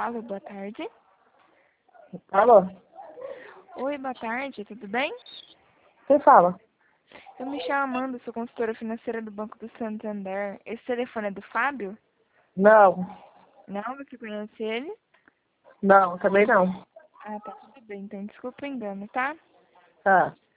Alô, boa tarde. Alô? Oi, boa tarde, tudo bem? Quem fala? Eu me chamo Amanda, sou consultora financeira do Banco do Santander. Esse telefone é do Fábio? Não, Não, você conhece ele? não, também não. Ah, tá, tudo bem, então desculpa o engano, tá? Tá.